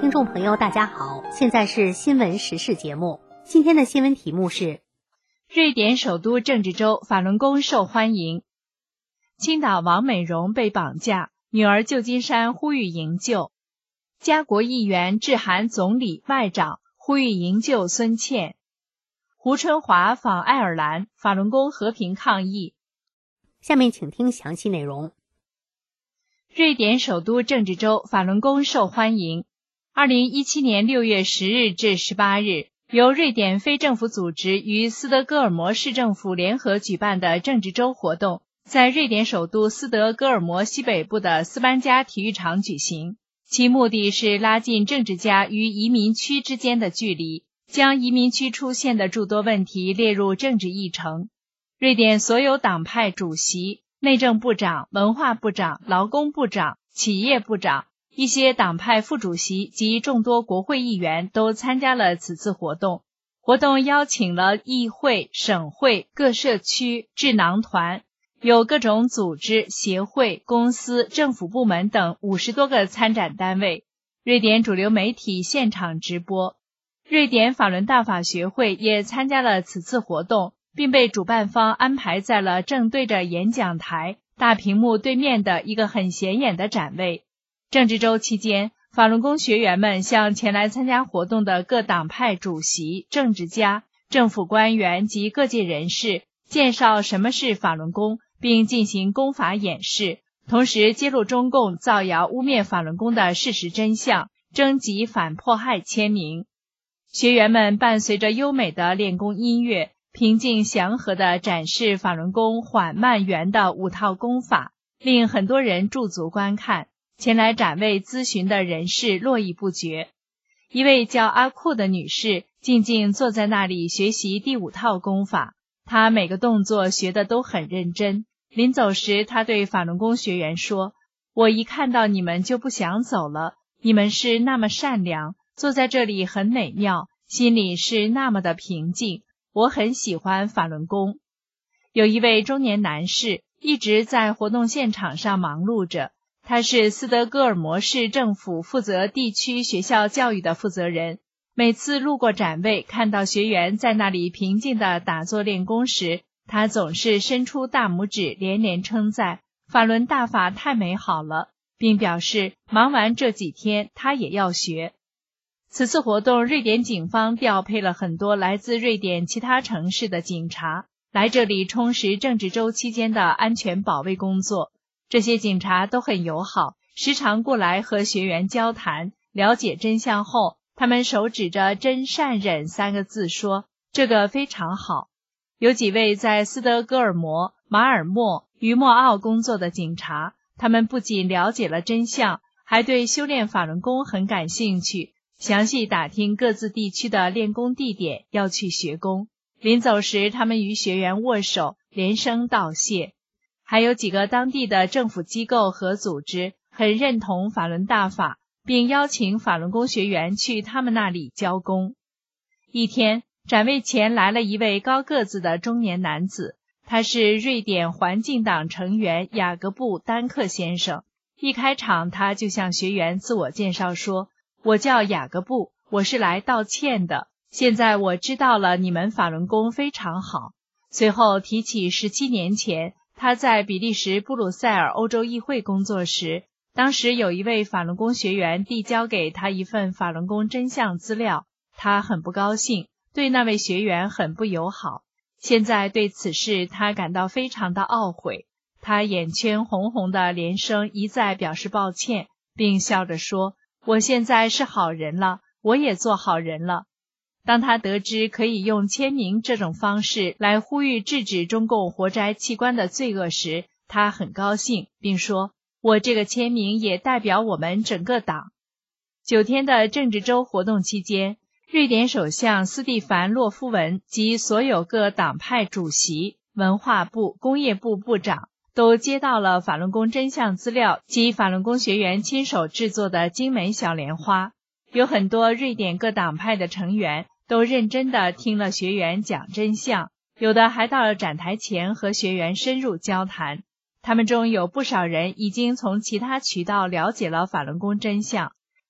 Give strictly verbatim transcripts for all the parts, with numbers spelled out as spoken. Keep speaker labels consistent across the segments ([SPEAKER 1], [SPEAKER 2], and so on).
[SPEAKER 1] 听众朋友大家好，现在是新闻时事节目。今天的新闻题目是：
[SPEAKER 2] 瑞典首都政治州法轮功受欢迎。青岛王美荣被绑架，女儿旧金山呼吁营救。加国议员致函总理外长，呼吁营救孙茜。胡春华访爱尔兰，法轮功和平抗议。
[SPEAKER 1] 下面请听详细内容。
[SPEAKER 2] 瑞典首都政治州法轮功受欢迎。二零一七年六月十日至十八日，由瑞典非政府组织与斯德哥尔摩市政府联合举办的政治周活动，在瑞典首都斯德哥尔摩西北部的斯班加体育场举行。其目的是拉近政治家与移民区之间的距离，将移民区出现的诸多问题列入政治议程。瑞典所有党派主席、内政部长、文化部长、劳工部长、企业部长、一些党派副主席及众多国会议员都参加了此次活动。活动邀请了议会、省会、各社区、智囊团，有各种组织、协会、公司、政府部门等五十多个参展单位。瑞典主流媒体现场直播。瑞典法轮大法学会也参加了此次活动，并被主办方安排在了正对着演讲台大屏幕对面的一个很显眼的展位。政治周期间，法轮功学员们向前来参加活动的各党派主席、政治家、政府官员及各界人士介绍什么是法轮功，并进行功法演示，同时揭露中共造谣污蔑法轮功的事实真相，征集反迫害签名。学员们伴随着优美的练功音乐，平静祥和地展示法轮功缓慢圆的五套功法，令很多人驻足观看。前来展位咨询的人士络绎不绝。一位叫阿库的女士静静坐在那里学习第五套功法，她每个动作学得都很认真。临走时，她对法轮功学员说：“我一看到你们就不想走了，你们是那么善良，坐在这里很美妙，心里是那么的平静，我很喜欢法轮功。”有一位中年男士一直在活动现场上忙碌着，他是斯德哥尔摩市政府负责地区学校教育的负责人。每次路过展位，看到学员在那里平静地打坐练功时，他总是伸出大拇指，连连称赞法轮大法太美好了，并表示忙完这几天他也要学。此次活动，瑞典警方调配了很多来自瑞典其他城市的警察，来这里充实政治周期间的安全保卫工作。这些警察都很友好，时常过来和学员交谈，了解真相后，他们手指着真善忍三个字说，这个非常好。有几位在斯德哥尔摩、马尔默、于默奥工作的警察，他们不仅了解了真相，还对修炼法轮功很感兴趣，详细打听各自地区的练功地点，要去学功。临走时，他们与学员握手，连声道谢。还有几个当地的政府机构和组织很认同法轮大法，并邀请法轮功学员去他们那里教功。一天，展位前来了一位高个子的中年男子，他是瑞典环境党成员雅各布·丹克先生。一开场，他就向学员自我介绍说，我叫雅各布，我是来道歉的，现在我知道了你们法轮功非常好。随后提起十七年前他在比利时布鲁塞尔欧洲议会工作时，当时有一位法轮功学员递交给他一份法轮功真相资料，他很不高兴，对那位学员很不友好。现在对此事他感到非常的懊悔，他眼圈红红的，连声一再表示抱歉，并笑着说，我现在是好人了，我也做好人了。当他得知可以用签名这种方式来呼吁制止中共活摘器官的罪恶时，他很高兴，并说，我这个签名也代表我们整个党。九天的政治周活动期间，瑞典首相斯蒂凡·洛夫文及所有各党派主席、文化部、工业部部长都接到了法轮功真相资料及法轮功学员亲手制作的精美小莲花。有很多瑞典各党派的成员都认真地听了学员讲真相，有的还到了展台前和学员深入交谈。他们中有不少人已经从其他渠道了解了法轮功真相。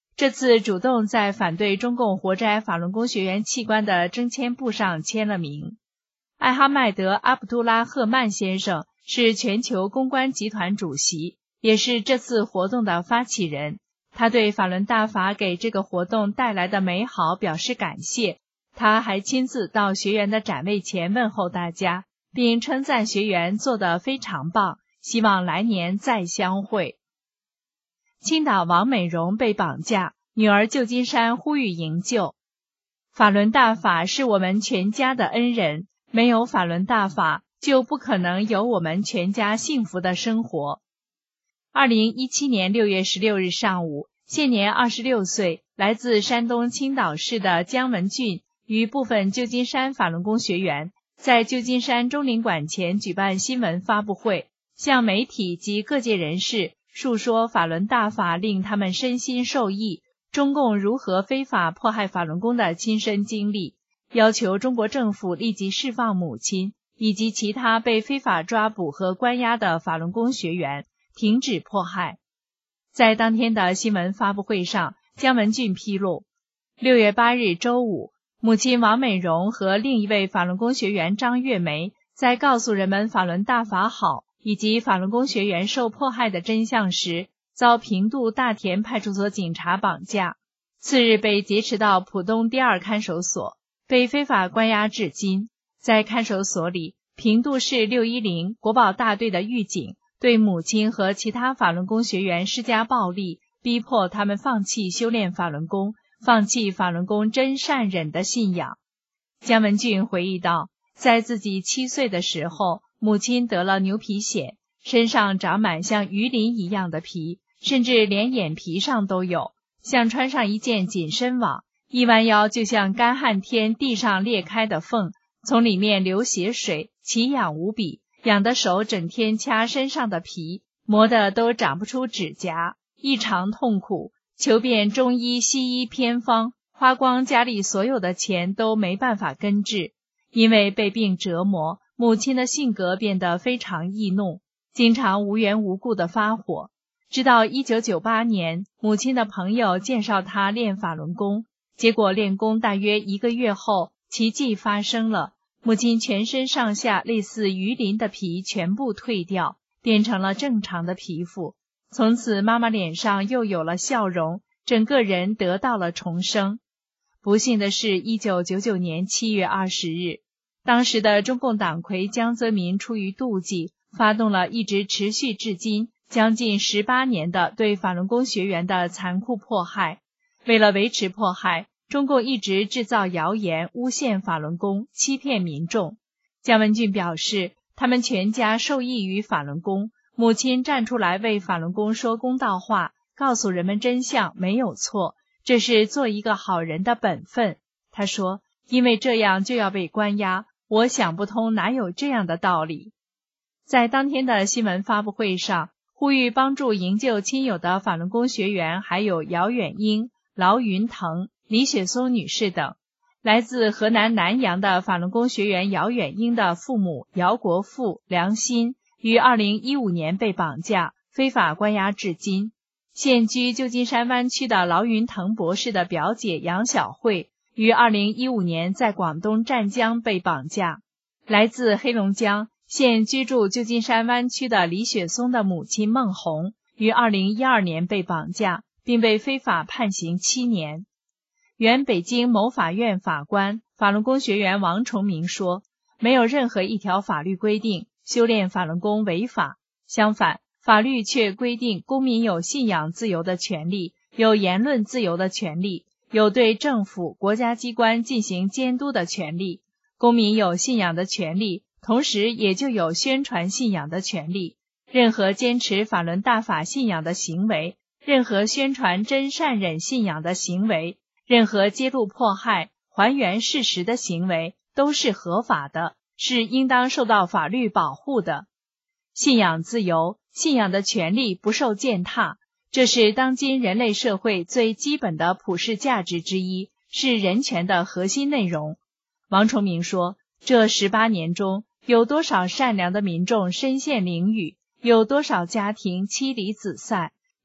[SPEAKER 2] 这次主动在反对中共活摘法轮功学员器官的征签簿上签了名。艾哈迈德·阿卜杜拉赫曼先生是全球公关集团主席，也是这次活动的发起人。他对法轮大法给这个活动带来的美好表示感谢，他还亲自到学员的展位前问候大家，并称赞学员做得非常棒，希望来年再相会。青岛王美荣被绑架，女儿旧金山呼吁营救。法轮大法是我们全家的恩人，没有法轮大法，就不可能有我们全家幸福的生活。二零一七年六月十六日上午，现年二十六岁，来自山东青岛市的姜文俊与部分旧金山法轮功学员在旧金山中领馆前举办新闻发布会，向媒体及各界人士述说法轮大法令他们身心受益，中共如何非法迫害法轮功的亲身经历，要求中国政府立即释放母亲以及其他被非法抓捕和关押的法轮功学员，停止迫害。在当天的新闻发布会上，姜文俊披露，六月八日周五，母亲王美荣和另一位法轮功学员张月梅在告诉人们法轮大法好以及法轮功学员受迫害的真相时，遭平度大田派出所警察绑架，次日被劫持到浦东第二看守所，被非法关押至今。在看守所里，平度市六一零国保大队的狱警对母亲和其他法轮功学员施加暴力，逼迫他们放弃修炼法轮功，放弃法轮功真善忍的信仰。姜文俊回忆道，在自己七岁的时候，母亲得了牛皮癣，身上长满像鱼鳞一样的皮，甚至连眼皮上都有，像穿上一件紧身网，一弯腰就像干旱天地上裂开的缝，从里面流血水，奇痒无比，痒的手整天掐身上的皮，磨得都长不出指甲，异常痛苦，求遍中医西医偏方，花光家里所有的钱都没办法根治。因为被病折磨，母亲的性格变得非常易怒，经常无缘无故的发火。直到一九九八年，母亲的朋友介绍她练法轮功，结果练功大约一个月后，奇迹发生了，母亲全身上下类似鱼鳞的皮全部退掉，变成了正常的皮肤。从此妈妈脸上又有了笑容，整个人得到了重生。不幸的是一九九九年七月二十日，当时的中共党魁江泽民出于妒忌，发动了一直持续至今将近十八年的对法轮功学员的残酷迫害。为了维持迫害，中共一直制造谣言，诬陷法轮功，欺骗民众。姜文俊表示，他们全家受益于法轮功，母亲站出来为法轮功说公道话，告诉人们真相没有错，这是做一个好人的本分。他说，因为这样就要被关押，我想不通哪有这样的道理。在当天的新闻发布会上，呼吁帮助营救亲友的法轮功学员还有姚远英、劳云腾、李雪松女士等。来自河南南阳的法轮功学员姚远英的父母姚国富、梁鑫于二零一五年被绑架，非法关押至今。现居旧金山湾区的劳云腾博士的表姐杨小慧于二零一五年在广东湛江被绑架。来自黑龙江现居住旧金山湾区的李雪松的母亲孟红于二零一二年被绑架，并被非法判刑七年。原北京某法院法官、法轮功学员王崇明说，没有任何一条法律规定修炼法轮功违法，相反，法律却规定公民有信仰自由的权利，有言论自由的权利，有对政府、国家机关进行监督的权利。公民有信仰的权利，同时也就有宣传信仰的权利。任何坚持法轮大法信仰的行为，任何宣传真善忍信仰的行为，任何揭露迫害、还原事实的行为，都是合法的，是应当受到法律保护的。信仰自由，信仰的权利不受践踏，这是当今人类社会最基本的普世价值之一，是人权的核心内容。王崇明说，这十八年中，有多少善良的民众身陷囹圄，有多少家庭妻离子散，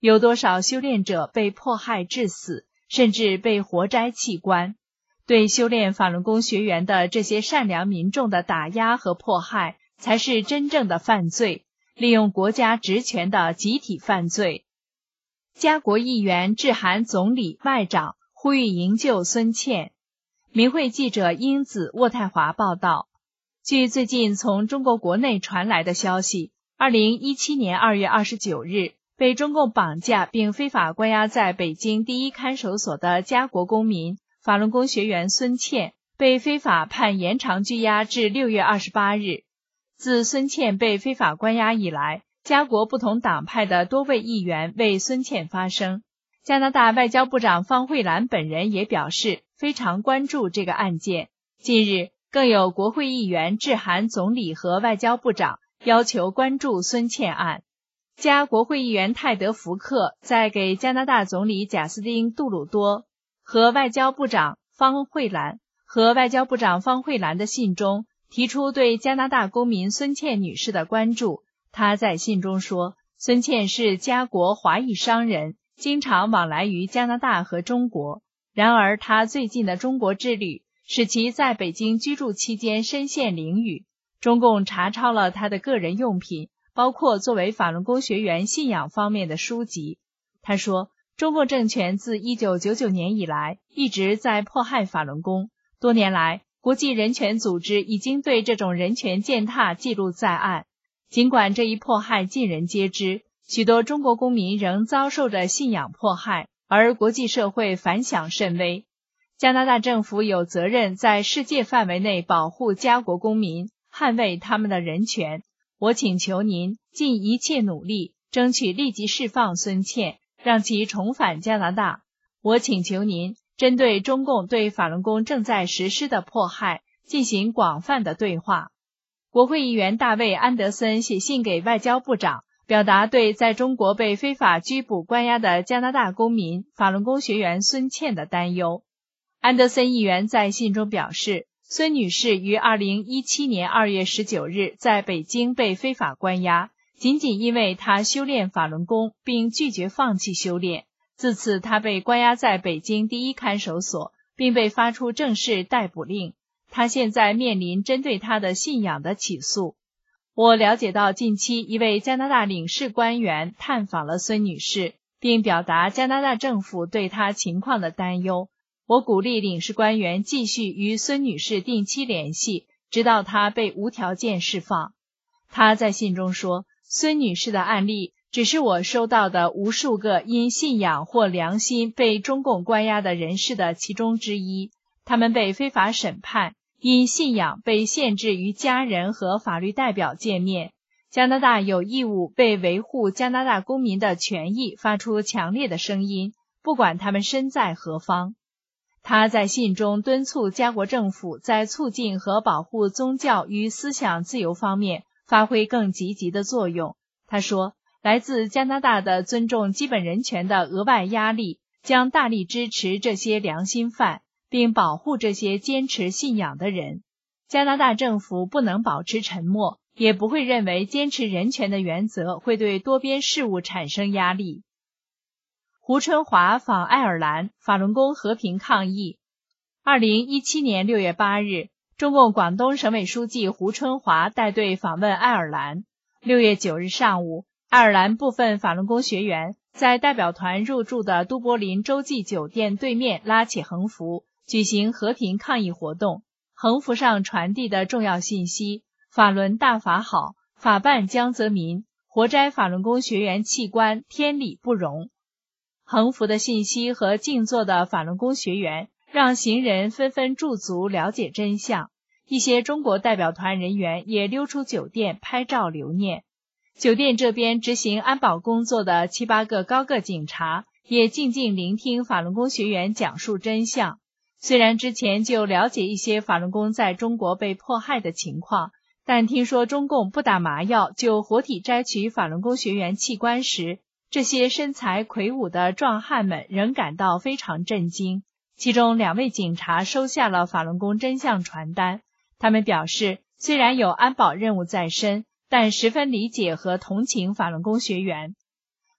[SPEAKER 2] 有多少修炼者被迫害致死，甚至被活摘器官。对修炼法轮功学员的这些善良民众的打压和迫害，才是真正的犯罪，利用国家职权的集体犯罪。加国议员致函总理、外长，呼吁营救孙茜。民会记者英子渥太华报道，据最近从中国国内传来的消息，二零一七年二月二十九日，被中共绑架并非法关押在北京第一看守所的加国公民法轮功学员孙茜被非法判延长拘押至六月二十八日。自孙茜被非法关押以来，加国不同党派的多位议员为孙茜发声。加拿大外交部长方慧兰本人也表示非常关注这个案件。近日，更有国会议员致函总理和外交部长，要求关注孙茜案。加国会议员泰德·福克在给加拿大总理贾斯汀·杜鲁多和外交部长方慧兰和外交部长方慧兰的信中，提出对加拿大公民孙茜女士的关注。他在信中说，孙茜是加国华裔商人，经常往来于加拿大和中国。然而他最近的中国之旅使其在北京居住期间身陷囹圄。中共查抄了他的个人用品，包括作为法轮功学员信仰方面的书籍。他说，中共政权自一九九九年以来一直在迫害法轮功，多年来国际人权组织已经对这种人权践踏记录在案。尽管这一迫害尽人皆知，许多中国公民仍遭受着信仰迫害，而国际社会反响甚微。加拿大政府有责任在世界范围内保护加国公民，捍卫他们的人权。我请求您尽一切努力，争取立即释放孙茜，让其重返加拿大。我请求您针对中共对法轮功正在实施的迫害进行广泛的对话。国会议员大卫·安德森写信给外交部长，表达对在中国被非法拘捕关押的加拿大公民法轮功学员孙茜的担忧。安德森议员在信中表示，孙女士于二零一七年二月十九日在北京被非法关押，仅仅因为她修炼法轮功并拒绝放弃修炼。自此她被关押在北京第一看守所，并被发出正式逮捕令。他现在面临针对他的信仰的起诉。我了解到近期一位加拿大领事官员探访了孙女士，并表达加拿大政府对她情况的担忧。我鼓励领事官员继续与孙女士定期联系，直到她被无条件释放。他在信中说，孙女士的案例只是我收到的无数个因信仰或良心被中共关押的人士的其中之一，他们被非法审判，因信仰被限制与家人和法律代表见面。加拿大有义务为维护加拿大公民的权益发出强烈的声音，不管他们身在何方。他在信中敦促加国政府在促进和保护宗教与思想自由方面发挥更积极的作用。他说，来自加拿大的尊重基本人权的额外压力将大力支持这些良心犯，并保护这些坚持信仰的人。加拿大政府不能保持沉默，也不会认为坚持人权的原则会对多边事务产生压力。胡春华访爱尔兰，法轮功和平抗议。二零一七年六月八日，中共广东省委书记胡春华带队访问爱尔兰。六月九日上午，爱尔兰部分法轮功学员在代表团入住的都柏林洲际酒店对面拉起横幅，举行和平抗议活动。横幅上传递的重要信息：法轮大法好，法办江泽民，活摘法轮功学员器官，天理不容。横幅的信息和静坐的法轮功学员让行人纷纷驻足了解真相。一些中国代表团人员也溜出酒店拍照留念。酒店这边执行安保工作的七八个高个警察也静静聆听法轮功学员讲述真相。虽然之前就了解一些法轮功在中国被迫害的情况，但听说中共不打麻药就活体摘取法轮功学员器官时，这些身材魁梧的壮汉们仍感到非常震惊。其中两位警察收下了法轮功真相传单，他们表示，虽然有安保任务在身，但十分理解和同情法轮功学员。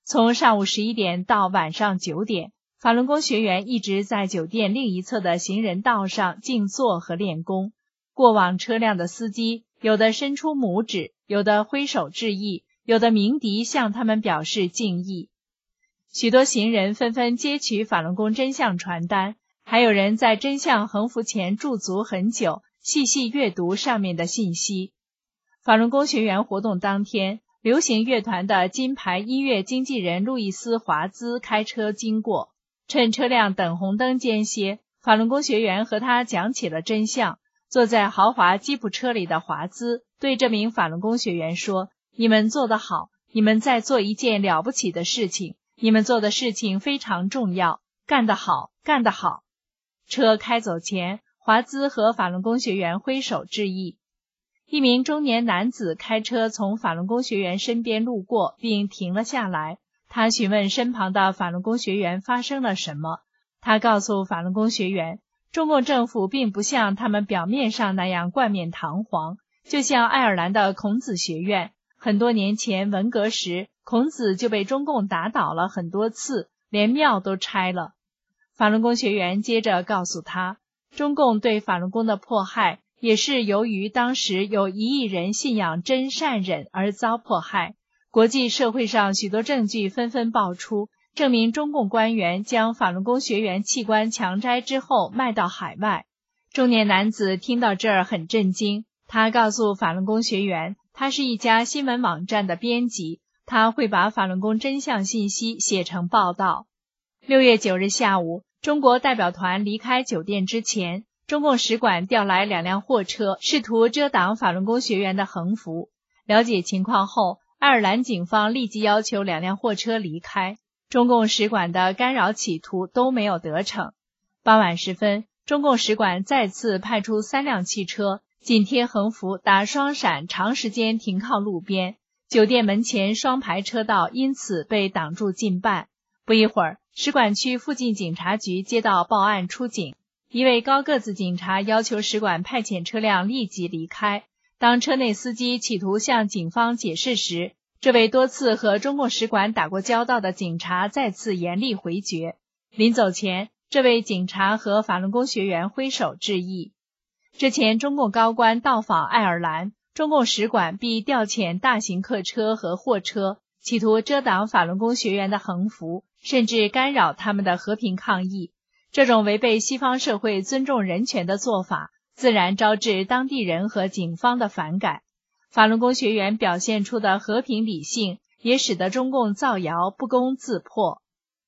[SPEAKER 2] 从上午十一点到晚上九点，法轮功学员一直在酒店另一侧的行人道上静坐和练功。过往车辆的司机有的伸出拇指，有的挥手致意，有的鸣笛向他们表示敬意。许多行人纷纷接取法轮功真相传单，还有人在真相横幅前驻足很久，细细阅读上面的信息。法轮功学员活动当天，流行乐团的金牌音乐经纪人路易斯·华兹开车经过，趁车辆等红灯间歇，法轮功学员和他讲起了真相。坐在豪华吉普车里的华兹对这名法轮功学员说：“你们做得好，你们在做一件了不起的事情，你们做的事情非常重要，干得好，干得好。”车开走前，华兹和法轮功学员挥手致意。一名中年男子开车从法轮功学员身边路过，并停了下来。他询问身旁的法轮功学员发生了什么。他告诉法轮功学员，中共政府并不像他们表面上那样冠冕堂皇，就像爱尔兰的孔子学院，很多年前文革时，孔子就被中共打倒了很多次，连庙都拆了。法轮功学员接着告诉他，中共对法轮功的迫害也是由于当时有一亿人信仰真善忍而遭迫害。国际社会上许多证据纷纷爆出，证明中共官员将法轮功学员器官强摘之后卖到海外。中年男子听到这儿很震惊，他告诉法轮功学员，他是一家新闻网站的编辑，他会把法轮功真相信息写成报道。六月九日下午，中国代表团离开酒店之前，中共使馆调来两辆货车，试图遮挡法轮功学员的横幅。了解情况后，爱尔兰警方立即要求两辆货车离开，中共使馆的干扰企图都没有得逞。傍晚时分，中共使馆再次派出三辆汽车，紧贴横幅打双闪，长时间停靠路边，酒店门前双排车道因此被挡住近半。不一会儿，使馆区附近警察局接到报案出警，一位高个子警察要求使馆派遣车辆立即离开。当车内司机企图向警方解释时，这位多次和中共使馆打过交道的警察再次严厉回绝。临走前，这位警察和法轮功学员挥手致意。之前中共高官到访爱尔兰，中共使馆必调遣大型客车和货车，企图遮挡法轮功学员的横幅，甚至干扰他们的和平抗议。这种违背西方社会尊重人权的做法，自然招致当地人和警方的反感。法轮功学员表现出的和平理性，也使得中共造谣不攻自破。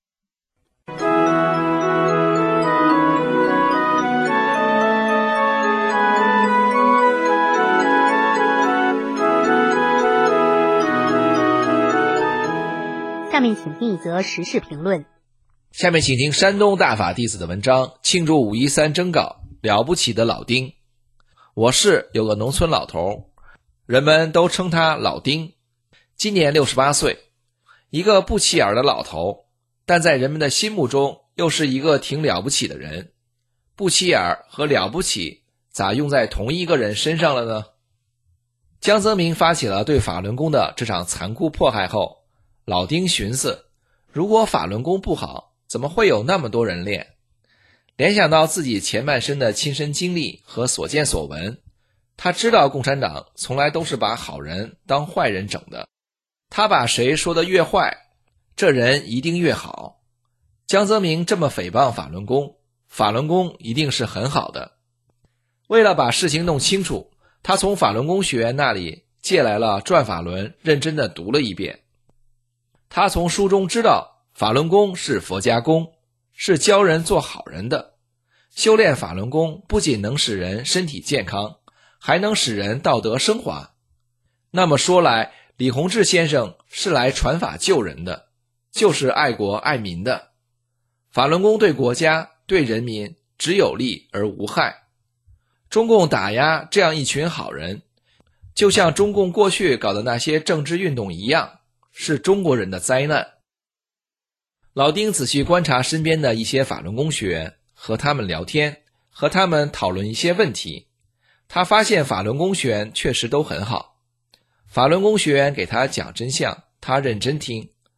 [SPEAKER 1] 下面请听一则时事评论。
[SPEAKER 3] 下面请听山东大法弟子的文章，庆祝五一三征稿，了不起的老丁。我市有个农村老头，人们都称他老丁，今年六十八岁，一个不起眼的老头，但在人们的心目中又是一个挺了不起的人。不起眼和了不起咋用在同一个人身上了呢？江泽民发起了对法轮功的这场残酷迫害后，老丁寻思，如果法轮功不好，怎么会有那么多人练？联想到自己前半生的亲身经历和所见所闻，他知道共产党从来都是把好人当坏人整的，他把谁说得越坏，这人一定越好。江泽民这么诽谤法轮功，法轮功一定是很好的。为了把事情弄清楚，他从法轮功学员那里借来了《转法轮》，认真地读了一遍。他从书中知道，法轮功是佛家功，是教人做好人的。修炼法轮功不仅能使人身体健康，还能使人道德升华。那么说来，李洪志先生是来传法救人的，就是爱国爱民的。法轮功对国家对人民只有利而无害。中共打压这样一群好人，就像中共过去搞的那些政治运动一样，是中国人的灾难。老丁仔细观察身边的一些法轮功学员，和他们聊天，和他们讨论一些问题，他发现法轮功学员确实都很好。法轮功学员给他讲真相，他认真听；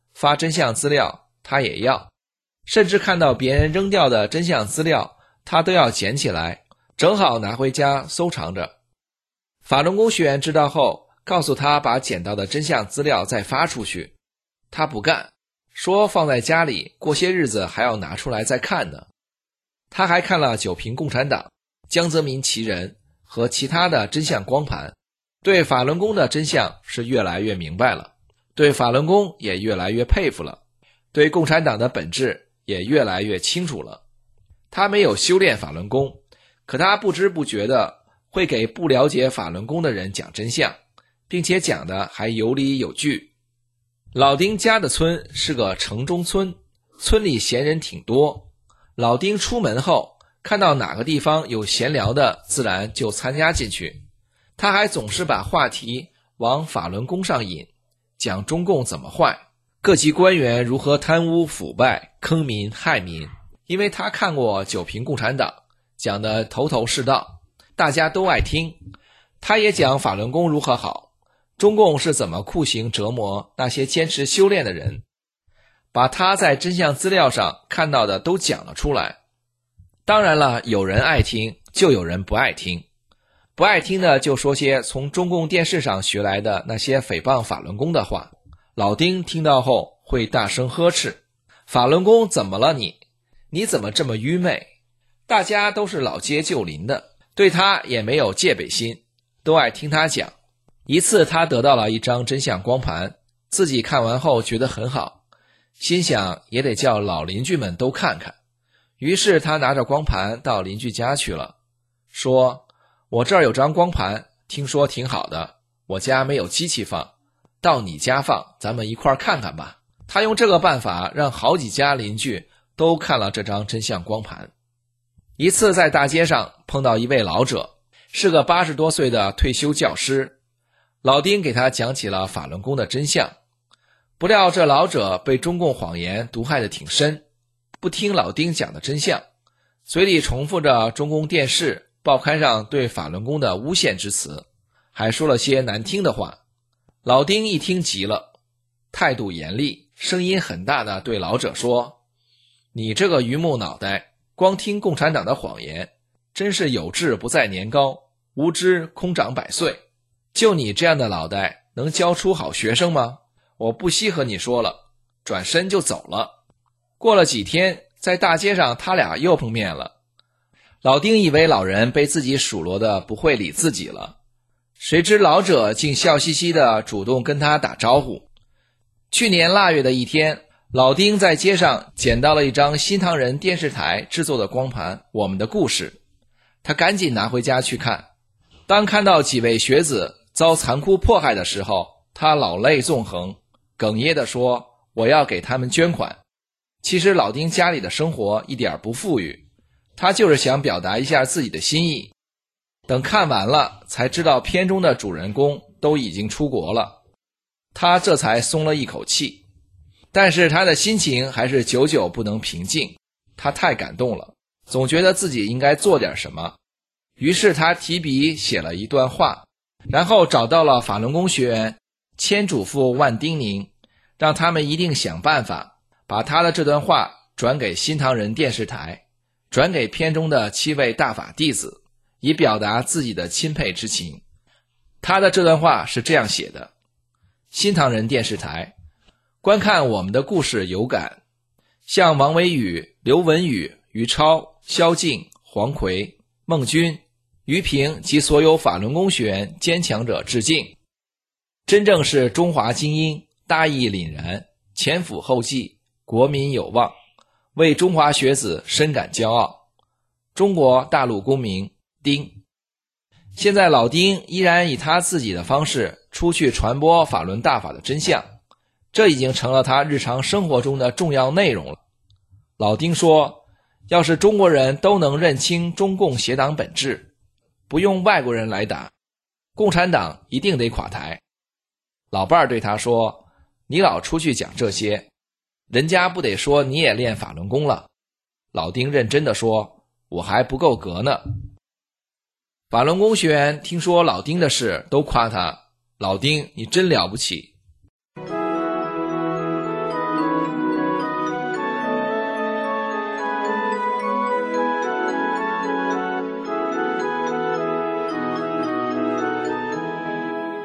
[SPEAKER 3] 发真相资料他也要，甚至看到别人扔掉的真相资料他都要捡起来，正好拿回家收藏着。法轮功学员知道后，告诉他把捡到的真相资料再发出去，他不干，说放在家里过些日子还要拿出来再看呢。他还看了九评共产党、江泽民其人和其他的真相光盘，对法轮功的真相是越来越明白了，对法轮功也越来越佩服了，对共产党的本质也越来越清楚了。他没有修炼法轮功，可他不知不觉的会给不了解法轮功的人讲真相，并且讲的还有理有据。老丁家的村是个城中村，村里闲人挺多。老丁出门后，看到哪个地方有闲聊的，自然就参加进去。他还总是把话题往法轮功上引，讲中共怎么坏，各级官员如何贪污腐败、坑民害民。因为他看过九评共产党，讲得头头是道，大家都爱听。他也讲法轮功如何好，中共是怎么酷刑折磨那些坚持修炼的人，把他在真相资料上看到的都讲了出来。当然了，有人爱听，就有人不爱听。不爱听的就说些从中共电视上学来的那些诽谤法轮功的话。老丁听到后会大声呵斥：法轮功怎么了你？你怎么这么愚昧？大家都是老街旧邻的，对他也没有戒备心，都爱听他讲。一次他得到了一张真相光盘，自己看完后觉得很好，心想也得叫老邻居们都看看。于是他拿着光盘到邻居家去了，说：我这儿有张光盘，听说挺好的，我家没有机器放，到你家放，咱们一块儿看看吧。他用这个办法让好几家邻居都看了这张真相光盘。一次在大街上碰到一位老者，是个八十多岁的退休教师。老丁给他讲起了法轮功的真相，不料这老者被中共谎言毒害得挺深，不听老丁讲的真相，嘴里重复着中共电视、报刊上对法轮功的诬陷之词，还说了些难听的话。老丁一听急了，态度严厉，声音很大的对老者说：你这个榆木脑袋，光听共产党的谎言，真是有志不在年高，无知空长百岁。就你这样的脑袋，能教出好学生吗？我不稀和你说了，转身就走了。过了几天，在大街上他俩又碰面了。老丁以为老人被自己数落的不会理自己了，谁知老者竟笑嘻嘻的主动跟他打招呼。去年腊月的一天，老丁在街上捡到了一张新唐人电视台制作的光盘《我们的故事》，他赶紧拿回家去看。当看到几位学子遭残酷迫害的时候，他老泪纵横，哽咽地说：我要给他们捐款。其实老丁家里的生活一点不富裕，他就是想表达一下自己的心意。等看完了，才知道片中的主人公都已经出国了，他这才松了一口气。但是他的心情还是久久不能平静，他太感动了，总觉得自己应该做点什么。于是他提笔写了一段话，然后找到了法轮功学员，千嘱咐万叮咛，让他们一定想办法把他的这段话转给新唐人电视台，转给片中的七位大法弟子，以表达自己的钦佩之情。他的这段话是这样写的：新唐人电视台，观看我们的故事有感，向王维宇、刘文宇、于超、萧静、黄奎、孟军、于平及所有法轮功学员坚强者致敬。真正是中华精英，大义凛然，前赴后继，国民有望，为中华学子深感骄傲。中国大陆公民丁。现在老丁依然以他自己的方式出去传播法轮大法的真相，这已经成了他日常生活中的重要内容了。老丁说，要是中国人都能认清中共邪党本质，不用外国人来打，共产党一定得垮台。老伴儿对他说，你老出去讲这些，人家不得说你也练法轮功了。老丁认真地说，我还不够格呢。法轮功学员听说老丁的事都夸他，老丁你真了不起。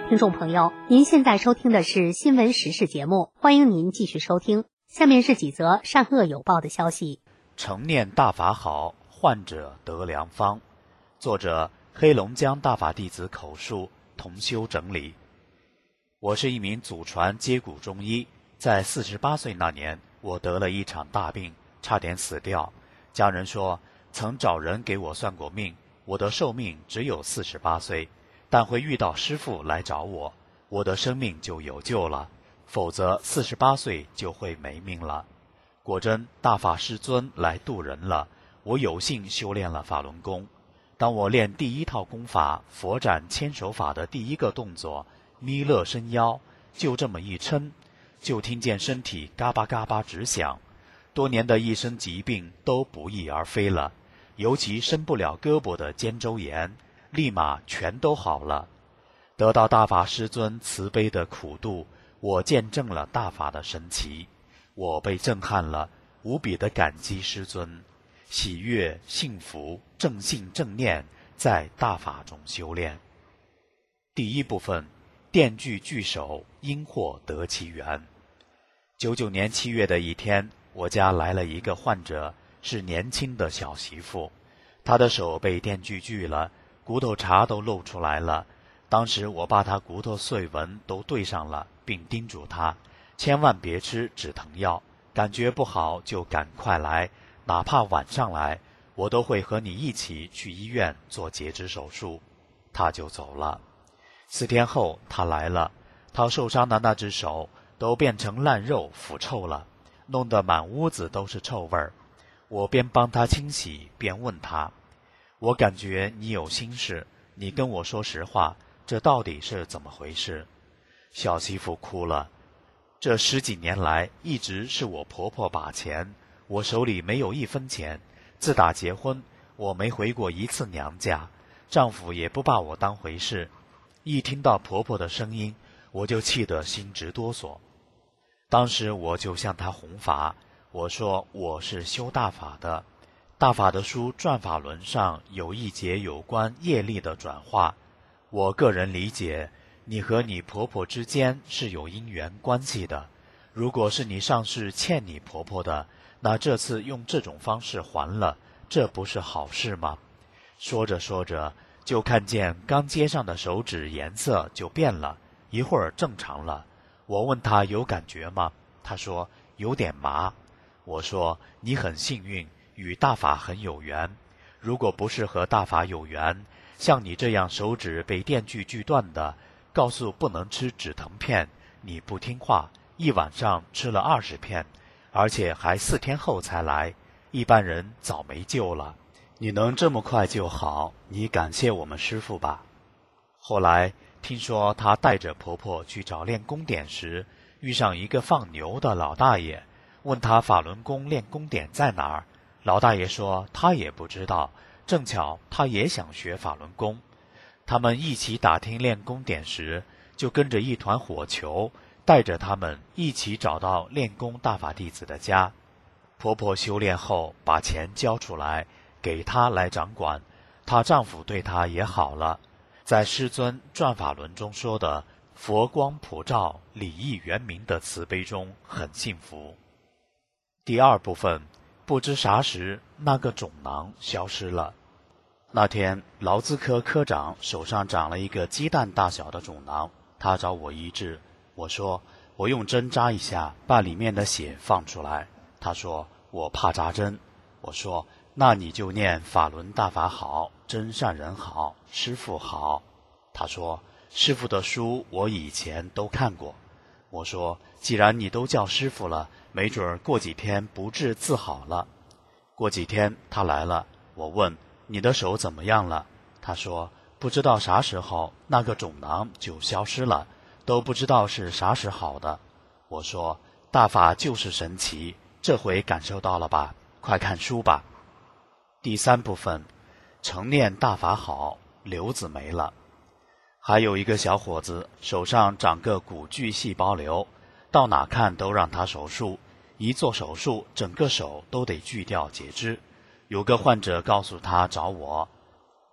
[SPEAKER 1] 听众朋友，您现在收听的是新闻时事节目，欢迎您继续收听。下面是几则善恶有报的消息。
[SPEAKER 4] 成念大法好，患者得良方。作者黑龙江大法弟子口述，同修整理。我是一名祖传接骨中医，在四十八岁那年，我得了一场大病，差点死掉。家人说，曾找人给我算过命，我的寿命只有四十八岁。但会遇到师父来找我，我的生命就有救了，否则四十八岁就会没命了。果真，大法师尊来渡人了，我有幸修炼了法轮功。当我练第一套功法佛展千手法的第一个动作弥勒伸腰，就这么一撑，就听见身体嘎巴嘎巴直响，多年的一身疾病都不翼而飞了，尤其伸不了胳膊的肩周炎立马全都好了。得到大法师尊慈悲的苦度，我见证了大法的神奇，我被震撼了，无比的感激师尊。喜悦、幸福、正信、正念，在大法中修炼。第一部分，电锯聚首，因祸得其缘。九九年七月的一天，我家来了一个患者，是年轻的小媳妇，她的手被电锯锯了，骨头茬都露出来了。当时我把她骨头碎纹都对上了，并叮嘱她千万别吃止疼药，感觉不好就赶快来，哪怕晚上来，我都会和你一起去医院做截肢手术。她就走了。四天后她来了，她受伤的那只手都变成烂肉腐臭了，弄得满屋子都是臭味儿。我边帮她清洗边问她，我感觉你有心事，你跟我说实话，这到底是怎么回事？小媳妇哭了。这十几年来一直是我婆婆把钱，我手里没有一分钱。自打结婚，我没回过一次娘家，丈夫也不把我当回事。一听到婆婆的声音，我就气得心直哆嗦。当时我就向她弘法，我说我是修大法的，大法的书《转法轮》上有一节有关业力的转化。我个人理解，你和你婆婆之间是有因缘关系的。如果是你上世欠你婆婆的，那这次用这种方式还了，这不是好事吗？说着说着，就看见刚接上的手指颜色就变了，一会儿正常了。我问她有感觉吗？她说有点麻。我说你很幸运，与大法很有缘。如果不是和大法有缘，像你这样手指被电锯锯断的，告诉不能吃止疼片，你不听话，一晚上吃了二十片，而且还四天后才来，一般人早没救了。你能这么快就好，你感谢我们师父吧。后来听说她带着婆婆去找练功点时，遇上一个放牛的老大爷，问他法轮功练功点在哪儿。老大爷说他也不知道，正巧他也想学法轮功。他们一起打听练功点时，就跟着一团火球，带着他们一起找到练功大法弟子的家。婆婆修炼后把钱交出来给她来掌管，她丈夫对她也好了。在师尊转法轮中说的佛光普照、礼义圆明的慈悲中很幸福。第二部分，不知啥时那个肿囊消失了。那天劳资科科长手上长了一个鸡蛋大小的肿囊，他找我医治。我说我用针扎一下，把里面的血放出来。他说我怕扎针。我说那你就念法轮大法好，真善人好，师父好。他说师父的书我以前都看过。我说既然你都叫师父了，没准过几天不治自好了。过几天他来了，我问你的手怎么样了？他说不知道啥时候那个肿囊就消失了，都不知道是啥时好的。我说大法就是神奇，这回感受到了吧？快看书吧。第三部分，成念大法好，瘤子没了。还有一个小伙子手上长个骨巨细胞瘤，到哪看都让他手术，一做手术整个手都得锯掉截肢。有个患者告诉他找我，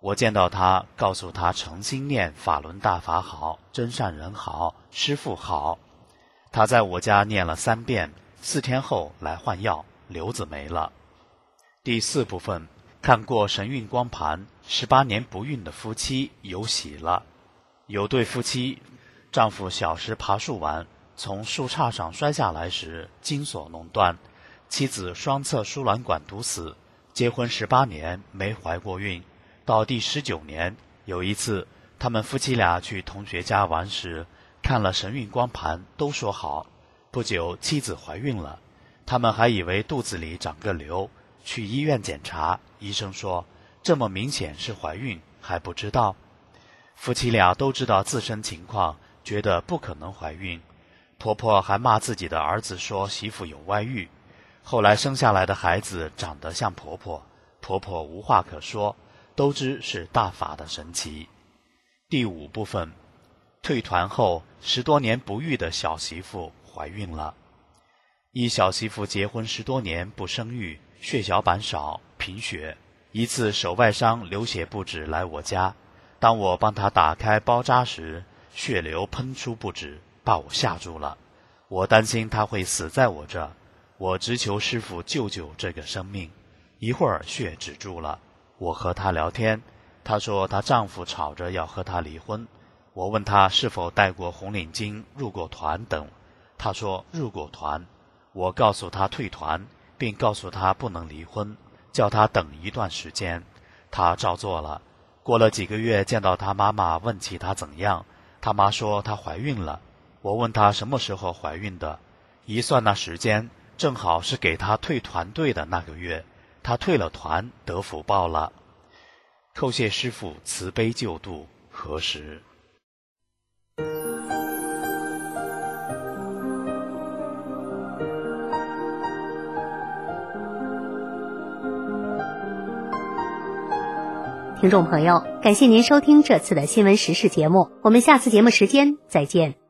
[SPEAKER 4] 我见到他，告诉他诚心念法轮大法好，真善人好，师父好。他在我家念了三遍，四天后来换药，瘤子没了。第四部分，看过神韵光盘，十八年不孕的夫妻有喜了。有对夫妻，丈夫小时爬树玩，从树杈上摔下来时筋索弄断，妻子双侧输卵管堵死，结婚十八年没怀过孕。到第十九年，有一次他们夫妻俩去同学家玩时，看了神韵光盘，都说好。不久妻子怀孕了，他们还以为肚子里长个瘤，去医院检查，医生说这么明显是怀孕还不知道。夫妻俩都知道自身情况，觉得不可能怀孕。婆婆还骂自己的儿子说媳妇有外遇。后来生下来的孩子长得像婆婆，婆婆无话可说，都知是大法的神奇。第五部分，退团后十多年不育的小媳妇怀孕了。一小媳妇结婚十多年不生育，血小板少，贫血。一次手外伤流血不止来我家，当我帮她打开包扎时，血流喷出不止，把我吓住了。我担心她会死在我这，我直求师父救救这个生命。一会儿血止住了，我和她聊天，她说她丈夫吵着要和她离婚。我问她是否带过红领巾、入过团等，她说入过团。我告诉她退团，并告诉她不能离婚，叫她等一段时间。她照做了。过了几个月，见到她妈妈，问起她怎样，她妈说她怀孕了。我问她什么时候怀孕的，一算那时间，正好是给她退团队的那个月。她退了团，得福报了。叩谢师父慈悲救度，何时？
[SPEAKER 1] 听众朋友，感谢您收听这次的新闻时事节目，我们下次节目时间再见。